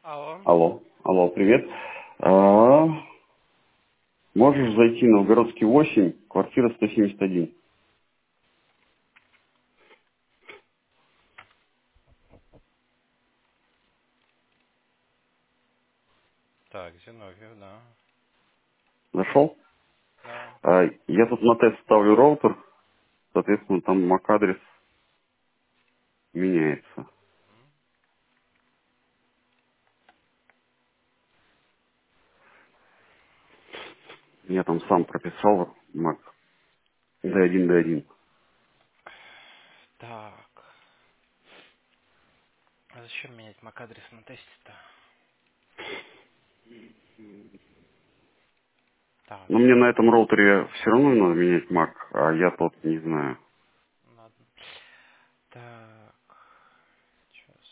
Алло. Алло, алло, привет. А, можешь зайти на Новгородский 8, квартира 171. Так, Зиновьев, да. Зашел? Да. Я тут на тест ставлю роутер, соответственно, там MAC-адрес меняется. Я там сам прописал MAC D1, D1. Так. А зачем менять MAC-адрес на тесте-то? Так, Но мне на этом роутере все равно надо менять MAC, а я тот не знаю. ладно. Так, сейчас.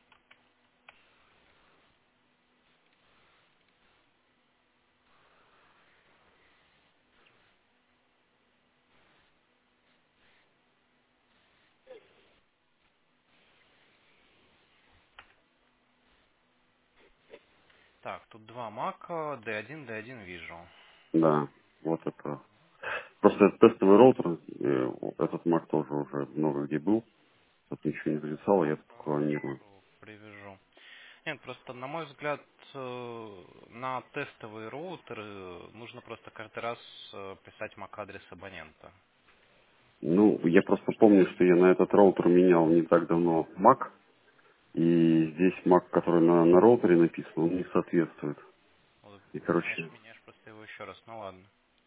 Так, тут два мака, D1, D1 вижу. Да, вот это. Просто это тестовый роутер, этот MAC тоже уже много где был. Тут ничего не зависало, я тут клонирую. Хорошо, привяжу. Нет, просто, на мой взгляд, на тестовые роутеры нужно просто каждый раз писать MAC-адрес абонента. Ну, я просто помню, что я на этот роутер менял не так давно Mac, и здесь Mac, который на роутере написан, он не соответствует. Вот И, короче, меняешь просто его еще раз. Ну ладно.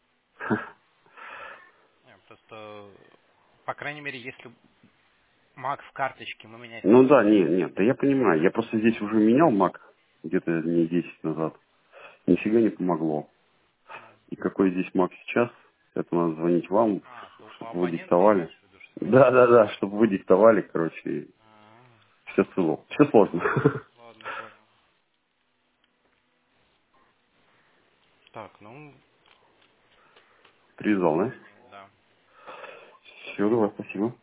Не, просто, по крайней мере, если Mac в карточке мы менять не ну будем. да, нет, да я понимаю, я просто здесь уже менял Mac где-то дней 10 назад, нифига не помогло. И какой здесь Mac сейчас, это надо звонить вам, А, ты у чтобы вы абонента диктовали. имеешь в виду, что менять? Да, чтобы вы диктовали, короче, А, все село. Все сложно. ладно, понял. Так, ну, Привязал, да? звонил, да. Все, давай, спасибо.